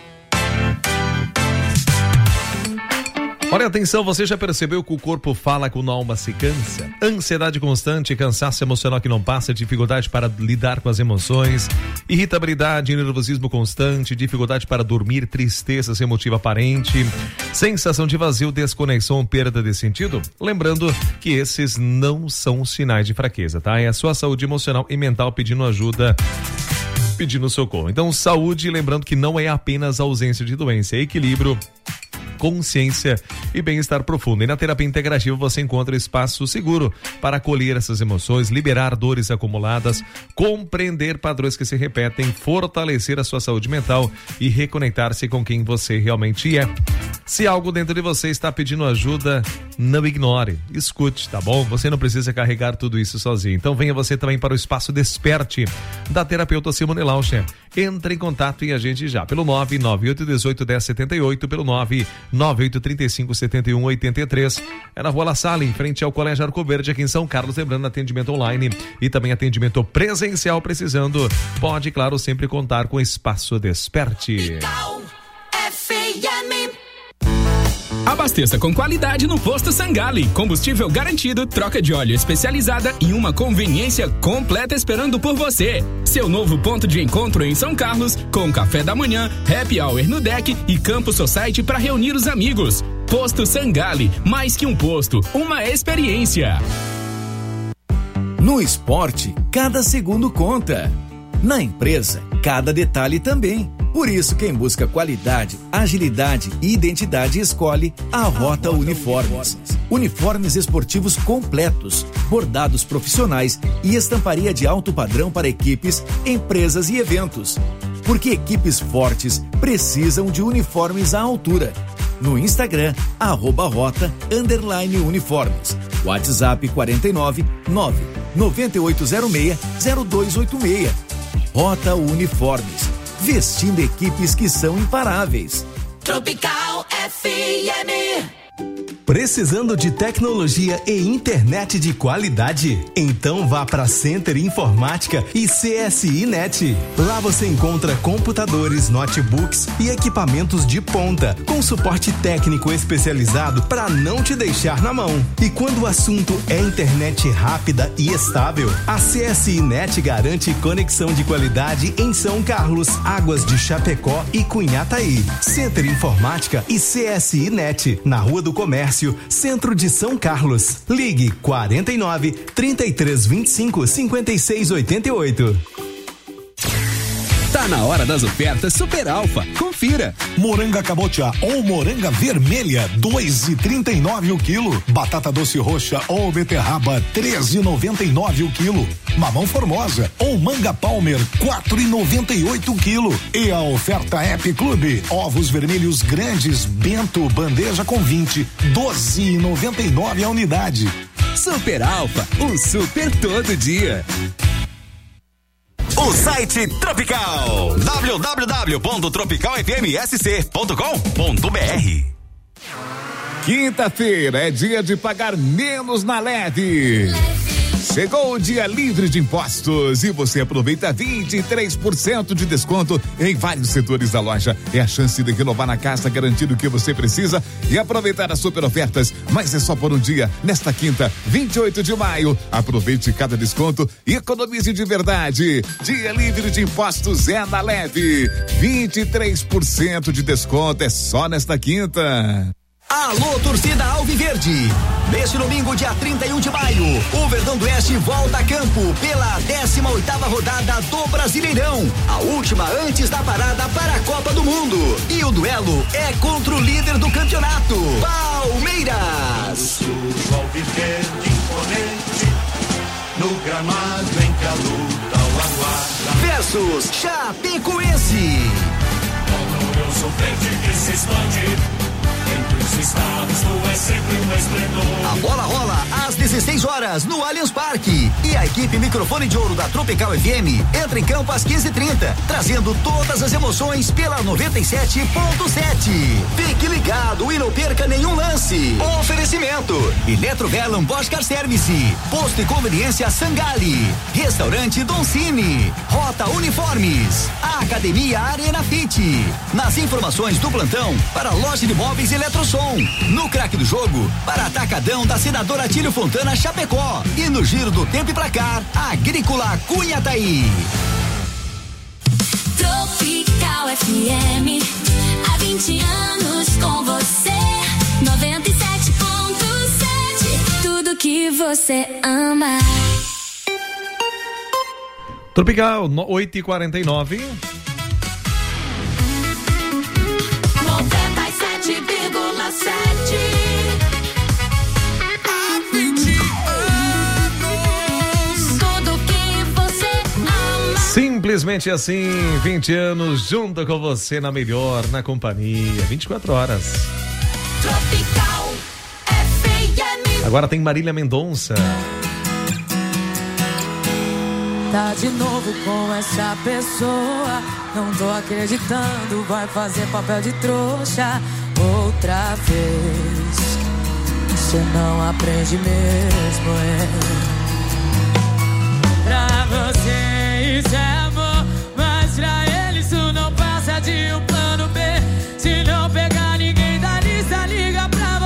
Olha, atenção, você já percebeu que o corpo fala quando a alma se cansa? Ansiedade constante, cansaço emocional que não passa, dificuldade para lidar com as emoções, irritabilidade, nervosismo constante, dificuldade para dormir, tristeza sem motivo aparente, sensação de vazio, desconexão, perda de sentido? Lembrando que esses não são sinais de fraqueza, tá? É a sua saúde emocional e mental pedindo ajuda, pedindo socorro. Então, saúde, lembrando que não é apenas ausência de doença, é equilíbrio, consciência e bem-estar profundo. E na terapia integrativa você encontra espaço seguro para acolher essas emoções, liberar dores acumuladas, compreender padrões que se repetem, fortalecer a sua saúde mental e reconectar-se com quem você realmente é. Se algo dentro de você está pedindo ajuda, não ignore, escute, tá bom? Você não precisa carregar tudo isso sozinho. Então venha você também para o Espaço Desperte da terapeuta Simone Lauscher. Entre em contato e agende já pelo 998181078, pelo 998357183. É na Rua La Salle, em frente ao Colégio Arco Verde, aqui em São Carlos. Lembrando, atendimento online e também atendimento presencial. Precisando, pode, claro, sempre contar com Espaço Desperte. FM. A Abasteça com qualidade no Posto Sangali. Combustível garantido, troca de óleo especializada e uma conveniência completa esperando por você. Seu novo ponto de encontro em São Carlos, com café da manhã, happy hour no deck e Campo Society para reunir os amigos. Posto Sangali, mais que um posto, uma experiência. No esporte, cada segundo conta. Na empresa, cada detalhe também. Por isso, quem busca qualidade, agilidade e identidade escolhe a Rota Uniformes. Uniformes esportivos completos, bordados profissionais e estamparia de alto padrão para equipes, empresas e eventos. Porque equipes fortes precisam de uniformes à altura. No Instagram, @rota_uniformes. WhatsApp 49 9 9806 0286. Rota Uniformes. Vestindo equipes que são imparáveis. Tropical FM. Precisando de tecnologia e internet de qualidade? Então vá para Center Informática e CSI Net. Lá você encontra computadores, notebooks e equipamentos de ponta, com suporte técnico especializado para não te deixar na mão. E quando o assunto é internet rápida e estável, a CSI Net garante conexão de qualidade em São Carlos, Águas de Chapecó e Cunhataí. Center Informática e CSI Net, na Rua do Comércio, Centro de São Carlos. Ligue 49 3325 5688. Tá na hora das ofertas Super Alfa. Confira. Moranga cabotiá ou moranga vermelha, 2,39 o quilo. Batata doce roxa ou beterraba, 13,99 o quilo. Mamão formosa ou manga palmer, 4,98 o quilo. E a oferta App Clube, ovos vermelhos grandes, bento, bandeja com 20, 12,99 a unidade. Super Alfa, um super todo dia. O site Tropical, www.tropicalfmsc.com.br. Quinta-feira é dia de pagar menos na LED. Chegou o dia livre de impostos e você aproveita 23% de desconto em vários setores da loja. É a chance de renovar na casa, garantir o que você precisa e aproveitar as super ofertas. Mas é só por um dia, nesta quinta, 28 de maio. Aproveite cada desconto e economize de verdade. Dia livre de impostos é na Leve. 23% de desconto é só nesta quinta. Alô, torcida Alviverde! Neste domingo, dia 31 de maio, o Verdão do Oeste volta a campo pela 18ª rodada do Brasileirão, a última antes da parada para a Copa do Mundo. E o duelo é contra o líder do campeonato, Palmeiras. O Alviverde imponente, no gramado em que a luta o aguarda. Versus Chapecoense. Quando eu sou verde que se expande, estados, tu é sempre um esplendor. A bola rola às 16 horas no Allianz Parque. E a equipe Microfone de Ouro da Tropical FM entra em campo às 15h30, trazendo todas as emoções pela 97.7. Fique ligado e não perca nenhum lance. Oferecimento: Eletrovelan Bosch Car Service, Posto e Conveniência Sangali, Restaurante Don Cine, Rota Uniformes, Academia Arena Fit. Nas informações do plantão para a loja de móveis Eletrosom. No craque do jogo, para Atacadão da Senadora Atílio Fontana Chapecó. E no giro do tempo e placar, Agrícola Cunhataí. Tropical FM, há 20 anos com você. 97.7, tudo que você ama. Tropical 8h49. 97,7. Há 20 anos. Tudo que você ama. Simplesmente assim, 20 anos junto com você na melhor, na companhia, 24 horas. Tropical FM. Agora tem Marília Mendonça. Tá de novo com essa pessoa, não tô acreditando, vai fazer papel de trouxa outra vez. Você não aprende mesmo, Pra você isso é amor, mas pra ele isso não passa de um plano B. Se não pegar ninguém da lista, liga pra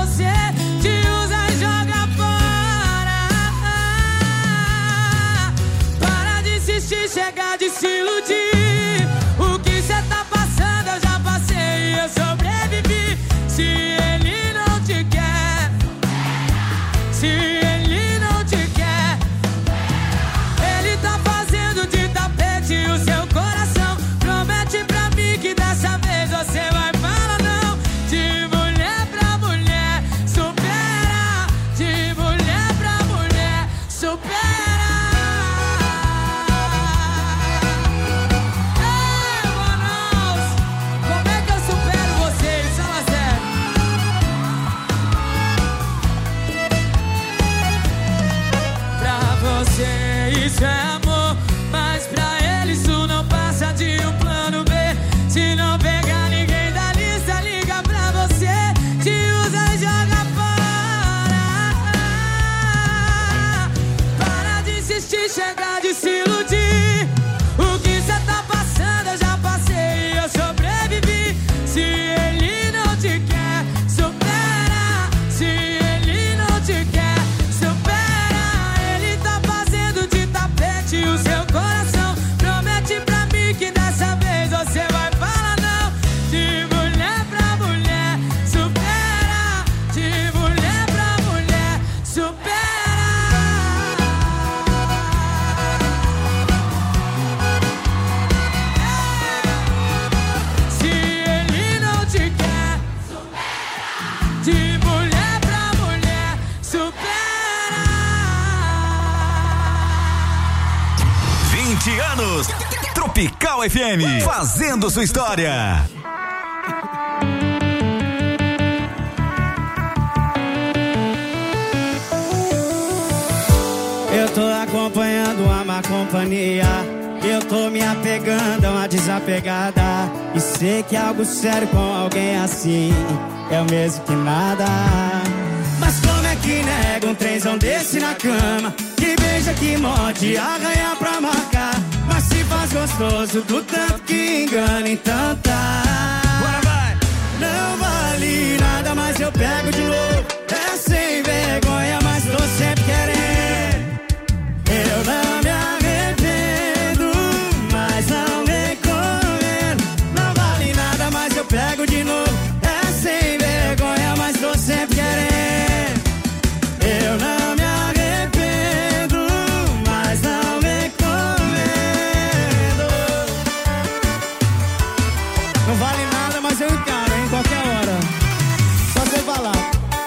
Tropical FM, fazendo sua história. Eu tô acompanhando a má companhia, eu tô me apegando a uma desapegada, e sei que algo sério com alguém assim é o mesmo que nada. Mas como é que nega um trenzão desse na cama, que beija, que morde, arranha pra marcar, mas se faz gostoso do tanto que engana, então tá. Bora, vai! Não vale nada, mas eu pego de novo. É sem vergonha, mas tô sempre querendo. Eu não me arrependo, mas não recomendo. Não vale nada, mas eu pego de novo. É sem vergonha, mas tô sempre querendo. Eu não me arrependo, mas não recomendo. Não vale nada, mas eu encaro em qualquer hora. Só você falar.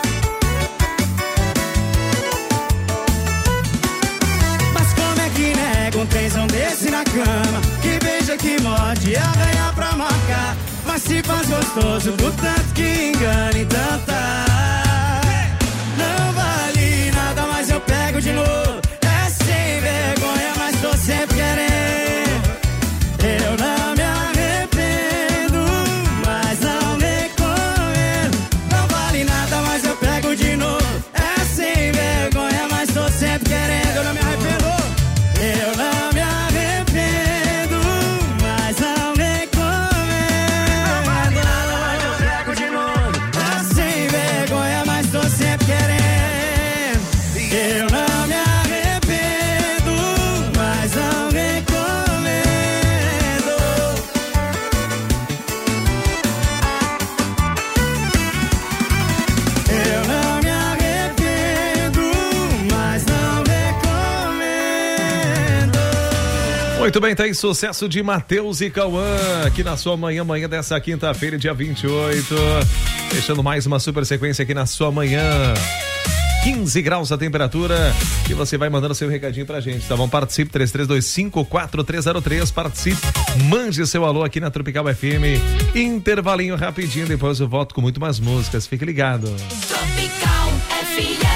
Um trenzão desse na cama, que beija, que morde, arranha pra marcar, mas se faz gostoso do tanto que engana, então tá. Não vale nada, mas eu pego de novo. É sem vergonha, mas tô sempre querendo. Eu não me arrependo, mas não recomendo. Não vale nada, mas eu pego de novo. É sem vergonha, mas tô sempre querendo. Eu não me arrependo. Eu não me arrependo, mas não recomendo. Não vale nada, mas eu pego de novo. É sem vergonha, mas tô sempre querendo. Eu não me arrependo, mas não recomendo. Eu não me arrependo, mas não recomendo. Muito bem, tá aí sucesso de Matheus e Cauã aqui na sua manhã dessa quinta-feira, dia 28. Fechando mais uma super sequência aqui na sua manhã. 15 graus a temperatura e você vai mandando seu recadinho pra gente, tá bom? Participe, 33254303, participe, mande seu alô aqui na Tropical FM. Intervalinho rapidinho, depois eu volto com muito mais músicas, fique ligado. Tropical FM.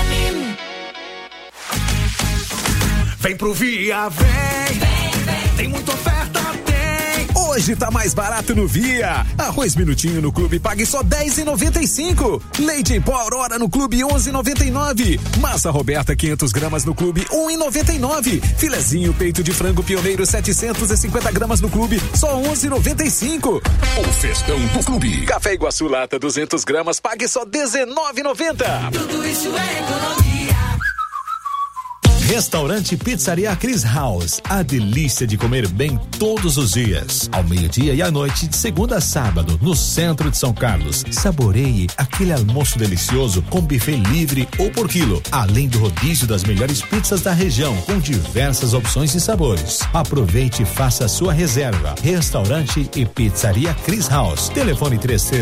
Vem pro Via, vem. Tem muita oferta, tem. Hoje tá mais barato no Via. Arroz Minutinho no Clube pague só R$10,95. Leite em pó Aurora no Clube R$11,99. Massa Roberta 500 gramas no Clube R$1,99. Filezinho peito de frango Pioneiro 750 gramas no Clube só R$11,95. O festão do Clube. Café Iguaçu lata 200 gramas pague só R$19,90. Tudo isso é economia. Restaurante Pizzaria Chris House, a delícia de comer bem todos os dias, ao meio-dia e à noite, de segunda a sábado, no centro de São Carlos. Saboreie aquele almoço delicioso com buffet livre ou por quilo, além do rodízio das melhores pizzas da região, com diversas opções e sabores. Aproveite e faça a sua reserva. Restaurante e Pizzaria Chris House. Telefone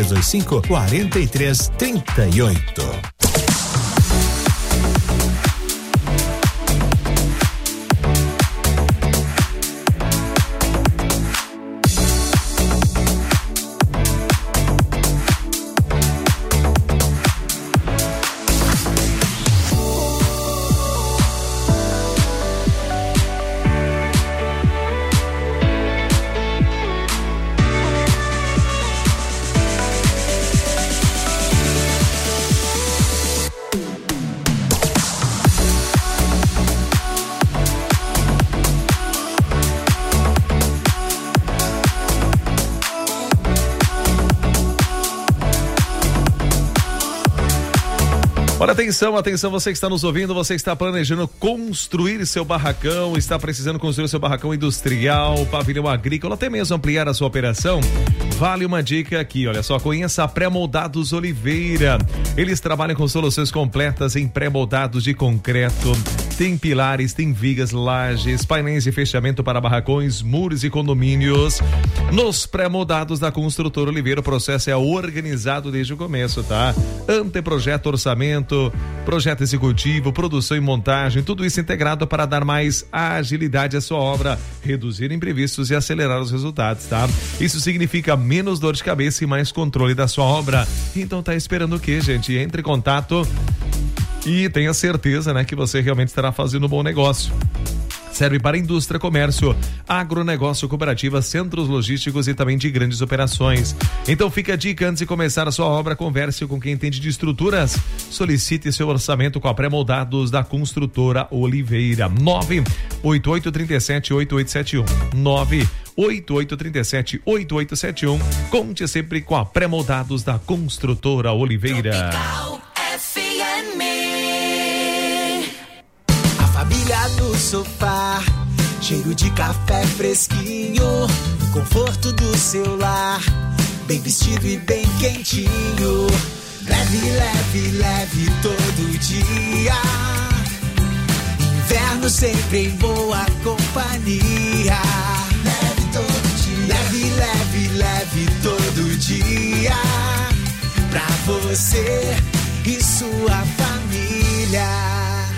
3325-4338. Olha, atenção, você que está nos ouvindo, você está planejando construir seu barracão, está precisando construir seu barracão industrial, pavilhão agrícola, até mesmo ampliar a sua operação? Vale uma dica aqui, olha só, conheça a Pré-Moldados Oliveira. Eles trabalham com soluções completas em pré-moldados de concreto, Tem pilares, tem vigas, lajes, painéis de fechamento para barracões, muros e condomínios. Nos pré-moldados da Construtora Oliveira, o processo é organizado desde o começo, tá? Anteprojeto, orçamento, projeto executivo, produção e montagem, tudo isso integrado para dar mais agilidade à sua obra, reduzir imprevistos e acelerar os resultados, tá? Isso significa menos dor de cabeça e mais controle da sua obra. Então tá esperando o quê, gente? Entre em contato e tenha certeza, né, que você realmente estará fazendo um bom negócio. Serve para indústria, comércio, agronegócio, cooperativa, centros logísticos e também de grandes operações. Então fica a dica: antes de começar a sua obra, converse com quem entende de estruturas. Solicite seu orçamento com a pré-moldados da Construtora Oliveira. 98837-8871. 98837-8871. Conte sempre com a pré-moldados da Construtora Oliveira. Família no sofá, cheiro de café fresquinho, conforto do seu lar, bem vestido e bem quentinho. Leve, leve, leve todo dia. Inverno sempre em boa companhia. Leve todo dia. Leve, leve, leve todo dia. Pra você e sua família.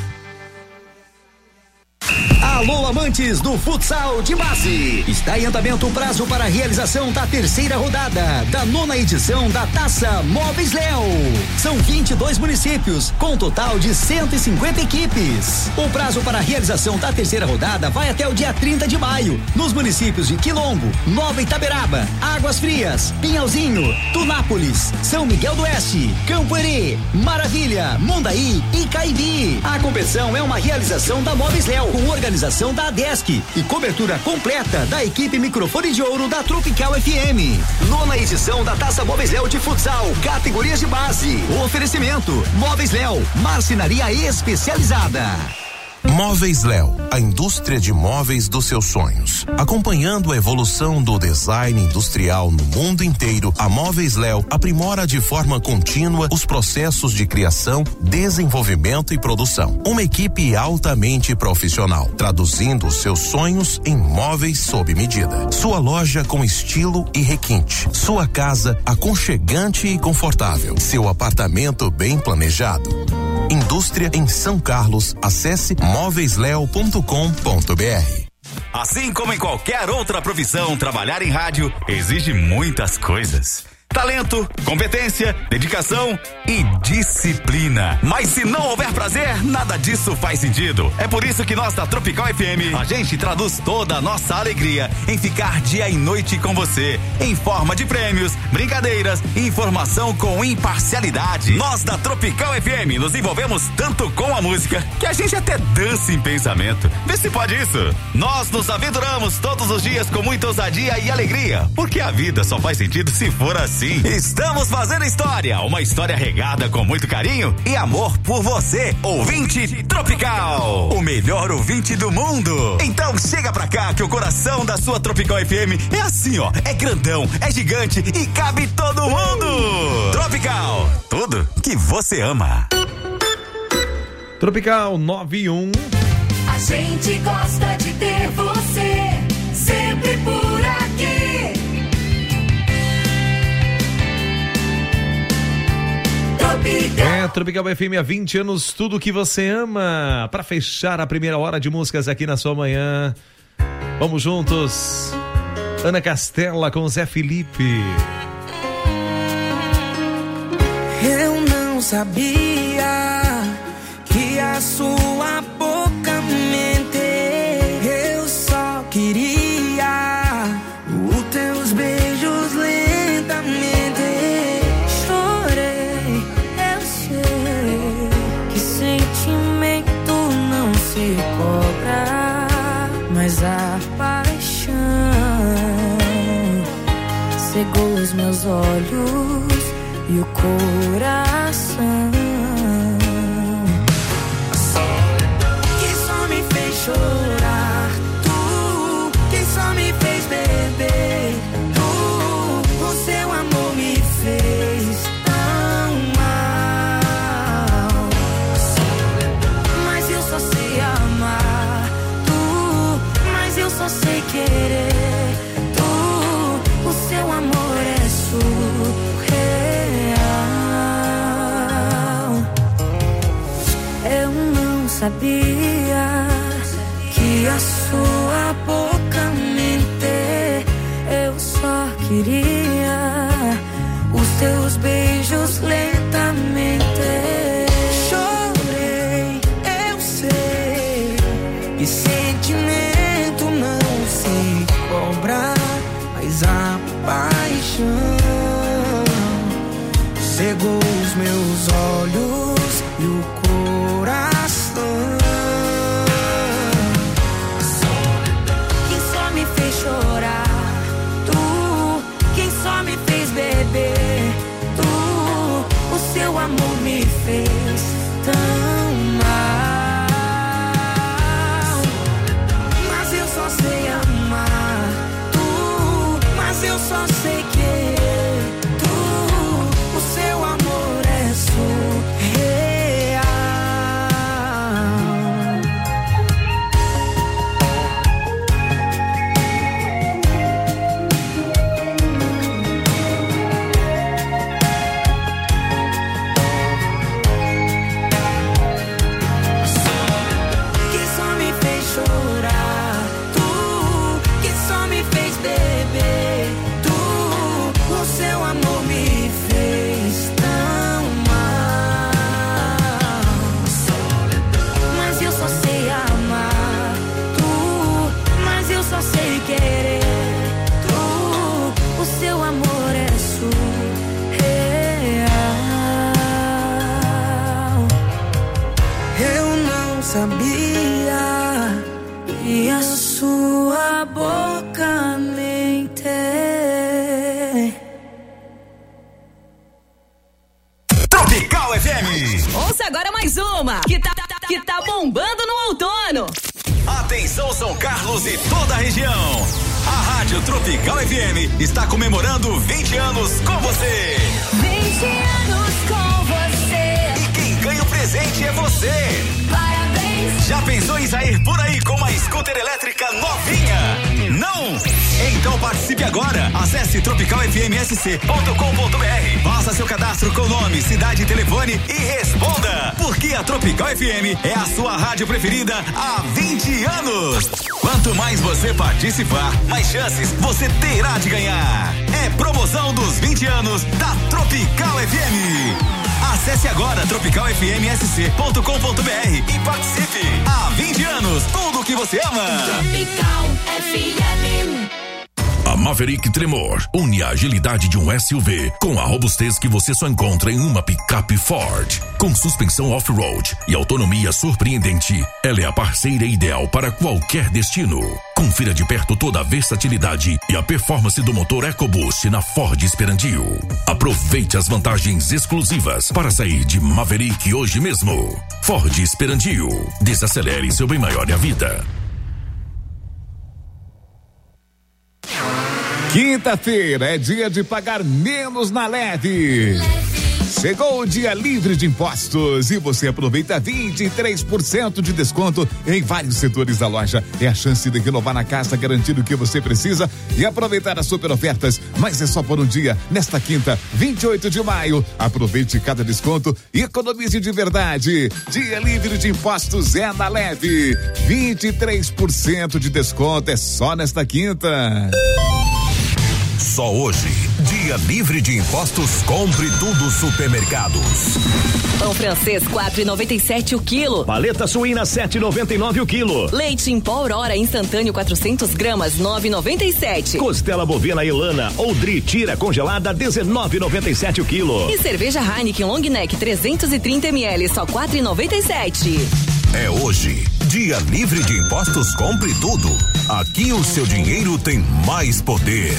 Alô, amantes do futsal de base! Está em andamento o prazo para a realização da terceira rodada da 9ª edição da Taça Móveis Léo. São 22 municípios, com um total de 150 equipes. O prazo para a realização da terceira rodada vai até o dia 30 de maio, nos municípios de Quilombo, Nova Itaberaba, Águas Frias, Pinhalzinho, Tunápolis, São Miguel do Oeste, Campo Herê, Maravilha, Mundaí e Caibi. A competição é uma realização da Móveis Léo, com organização da ADESC e cobertura completa da equipe Microfone de Ouro da Tropical FM. 9ª edição da Taça Móveis Léo de Futsal, categorias de base. Oferecimento: Móveis Léo, marcenaria especializada. Móveis Léo, a indústria de móveis dos seus sonhos. Acompanhando a evolução do design industrial no mundo inteiro, a Móveis Léo aprimora de forma contínua os processos de criação, desenvolvimento e produção. Uma equipe altamente profissional, traduzindo os seus sonhos em móveis sob medida. Sua loja com estilo e requinte. Sua casa aconchegante e confortável. Seu apartamento bem planejado. Indústria em São Carlos. Acesse móveisleo.com.br. Assim como em qualquer outra profissão, trabalhar em rádio exige muitas coisas. Talento, competência, dedicação e disciplina. Mas se não houver prazer, nada disso faz sentido. É por isso que nós da Tropical FM, a gente traduz toda a nossa alegria em ficar dia e noite com você, em forma de prêmios, brincadeiras e informação com imparcialidade. Nós da Tropical FM nos envolvemos tanto com a música que a gente até dança em pensamento. Vê se pode isso. Nós nos aventuramos todos os dias com muita ousadia e alegria, porque a vida só faz sentido se for assim. Estamos fazendo história, uma história regada com muito carinho e amor por você, ouvinte Tropical, o melhor ouvinte do mundo. Então chega pra cá que o coração da sua Tropical FM é assim, ó, é grandão, é gigante e cabe todo mundo. Tropical, tudo que você ama. Tropical 91. A gente gosta de ter você sempre por aqui. Tropical FM há 20 anos, tudo que você ama. Para fechar a primeira hora de músicas aqui na sua manhã, vamos juntos. Ana Castela com Zé Felipe. Eu não sabia que a sua boca mente. Eu só queria os teus beijos lentamente. Se cobra, mas a paixão cegou os meus olhos e o coração que só me fez chorar, tu que só me fez beber, tu, o seu amor me fez tão mal, mas eu só sei a sabia que a sua boca mente. Eu só queria os teus beijos lentamente. Chorei, eu sei, e sentimento não se cobra, mas a paixão cegou os meus olhos e o coração. Quem só me fez chorar, tu. Quem só me fez beber, tu. O seu amor me fez tão mal. Mas eu só sei amar, tu. Mas eu só sei querer, tu. O seu amor é surreal. Quem só me fez chorar, tu. Quem só me fez beber, tu. O seu amor me fez tão mal. Mas eu só sei amar, tu. Mas eu só sei querer, tu. O seu amor é surreal. Eu não sabia que a sua boca mente. Tropical FM. Ouça agora mais uma que tá bombando no outono. Atenção São Carlos e toda a região. A Rádio Tropical FM está comemorando 20 anos com você. 20 anos com você. E quem ganha o presente é você. Parabéns. Já pensou em sair por aí com uma scooter elétrica novinha? Não? Então participe agora. Acesse tropicalfmsc.com.br. Faça seu cadastro com nome, cidade e telefone e responda. Porque a Tropical FM é a sua rádio preferida há 20 anos. Quanto mais você participar, mais chances você terá de ganhar. É promoção dos 20 anos da Tropical FM. Acesse agora tropicalfmsc.com.br e participe. Há 20 anos, tudo o que você ama. Tropical FM. A Maverick Tremor une a agilidade de um SUV com a robustez que você só encontra em uma picape Ford. Com suspensão off-road e autonomia surpreendente, ela é a parceira ideal para qualquer destino. Confira de perto toda a versatilidade e a performance do motor EcoBoost na Ford Esperandio. Aproveite as vantagens exclusivas para sair de Maverick hoje mesmo. Ford Esperandio. Desacelere seu bem maior e a vida. Quinta-feira é dia de pagar menos na LED. Chegou o dia livre de impostos e você aproveita 23% de desconto em vários setores da loja. É a chance de renovar na casa, garantir o que você precisa e aproveitar as super ofertas. Mas é só por um dia, nesta quinta, 28 de maio. Aproveite cada desconto e economize de verdade. Dia livre de impostos é na LED. 23% de desconto é só nesta quinta. Só hoje, dia livre de impostos, compre tudo supermercados. Pão francês 4,97 o quilo. Paleta suína 7,99 o quilo. Leite em pó Aurora instantâneo 400 gramas 9,97. Costela bovina Elana ou Dri tira congelada 19,97 o quilo. E cerveja Heineken Long Neck 330 ml só 4,97. É hoje, dia livre de impostos, compre tudo. Aqui o seu dinheiro tem mais poder.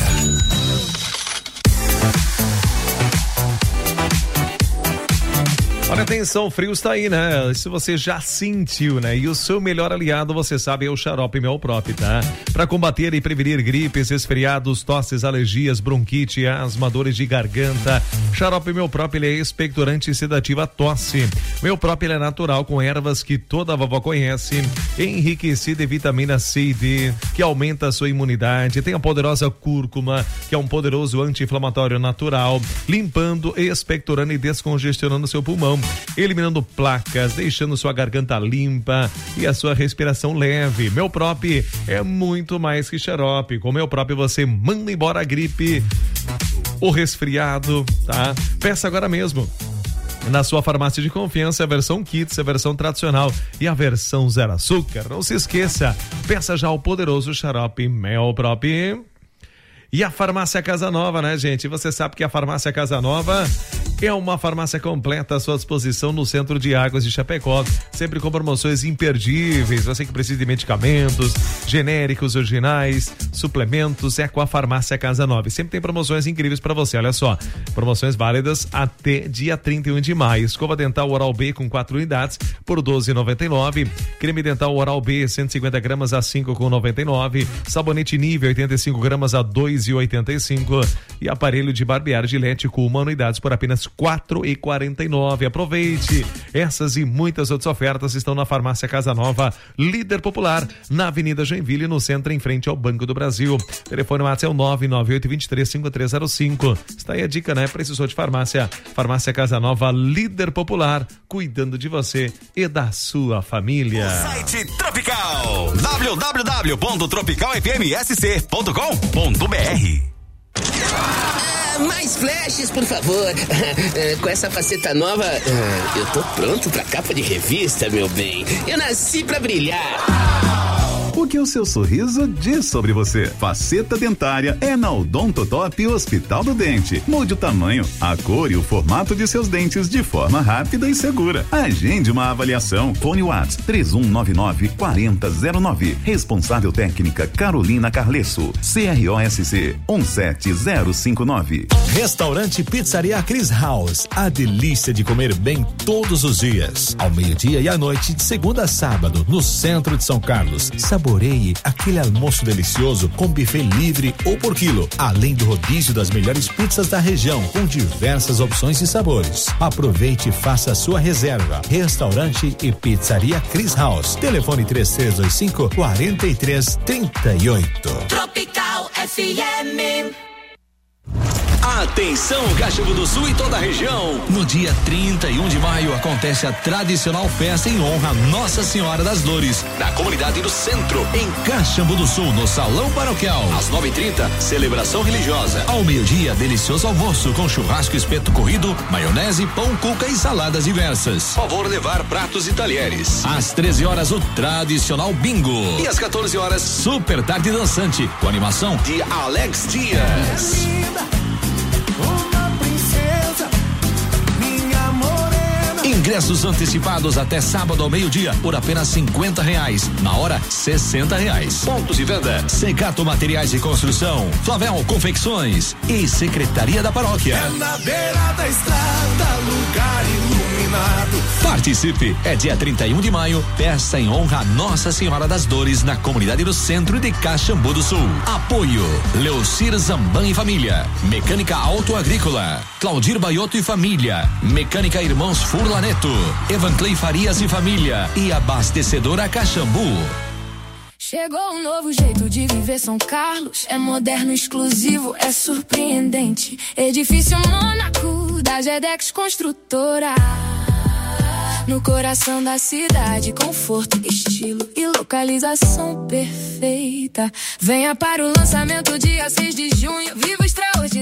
Olha, atenção, o frio está aí, né? Se você já sentiu, né? E o seu melhor aliado, você sabe, é o Xarope Melprop, tá? Para combater e prevenir gripes, resfriados, tosses, alergias, bronquite, asma, dores de garganta. Xarope Melprop, ele é expectorante e sedativa tosse. Melprop, ele é natural, com ervas que toda a vovó conhece, enriquecida em vitamina C e D, que aumenta a sua imunidade. Tem a poderosa cúrcuma, que é um poderoso anti-inflamatório natural, limpando, expectorando e descongestionando seu pulmão. eliminando placas, deixando sua garganta limpa e a sua respiração leve. Melprop é muito mais que xarope. Com Melprop você manda embora a gripe, o resfriado, tá? Peça agora mesmo. Na sua farmácia de confiança, a versão kits, a versão tradicional e a versão zero açúcar. Não se esqueça, peça já o poderoso xarope Melprop. E a Farmácia Casa Nova, né, gente? Você sabe que a Farmácia Casa Nova é uma farmácia completa à sua disposição no centro de Águas de Chapecó, sempre com promoções imperdíveis. Você que precisa de medicamentos, genéricos, originais, suplementos, é com a Farmácia Casa Nova. E sempre tem promoções incríveis para você, olha só. Promoções válidas até dia 31 de maio. Escova dental Oral B com 4 unidades por R$12,99. Creme dental Oral B 150 gramas a R$5,99. Sabonete Nível 85 gramas a R$2,85. E aparelho de barbear Gillette com 1 unidade por apenas R$4,49. Aproveite! Essas e muitas outras ofertas estão na Farmácia Casa Nova, líder popular, na Avenida Joinville, no centro, em frente ao Banco do Brasil. Telefone WhatsApp é o 998235305. Está aí a dica, né? Precisou de farmácia? Farmácia Casa Nova, líder popular, cuidando de você e da sua família. Site Tropical, www.tropicalfmsc.com.br. Mais flashes, por favor. Com essa faceta nova, eu tô pronto pra capa de revista, meu bem. Eu nasci pra brilhar. O que o seu sorriso diz sobre você? Faceta dentária é na Odontotop Hospital do Dente. Mude o tamanho, a cor e o formato de seus dentes de forma rápida e segura. Agende uma avaliação. Fone WhatsApp 3199-4009. Responsável técnica Carolina Carlesso. CROSC 17059. Restaurante Pizzaria Chris House. A delícia de comer bem todos os dias. Ao meio-dia e à noite, de segunda a sábado, no centro de São Carlos. Saboreie aquele almoço delicioso com buffet livre ou por quilo, além do rodízio das melhores pizzas da região, com diversas opções e sabores. Aproveite e faça a sua reserva. Restaurante e Pizzaria Chris House. Telefone 3325-4338. Tropical FM. Atenção, Caxambu do Sul e toda a região. No dia 31 de maio acontece a tradicional festa em honra a Nossa Senhora das Dores, na comunidade do Centro, em Caxambu do Sul, no Salão Paroquial. Às 9h30, celebração religiosa. Ao meio-dia, delicioso almoço com churrasco, espeto corrido, maionese, pão, cuca e saladas diversas. Favor levar pratos e talheres. Às 13 horas, o tradicional bingo. E às 14 horas, super tarde dançante, com animação de Alex Dias. Ingressos antecipados até sábado ao meio-dia por apenas R$50. Na hora, R$60. Pontos de venda: Secato Materiais de Construção, Flavel Confecções e Secretaria da Paróquia. É na beira da estrada, lugar iluminado. Participe, é dia 31 de maio, festa em honra a Nossa Senhora das Dores na comunidade do Centro de Caxambu do Sul. Apoio: Leocir Zamban e Família, Mecânica Autoagrícola, Claudir Baioto e Família, Mecânica Irmãos Furlaneto, Evan Clay Farias e Família e Abastecedora Caxambu. Chegou um novo jeito de viver São Carlos. É moderno, exclusivo, é surpreendente. Edifício Mônaco da Gedex Construtora. No coração da cidade, conforto, estilo e localização perfeita. Venha para o lançamento dia 6 de junho. Viva extraordinário.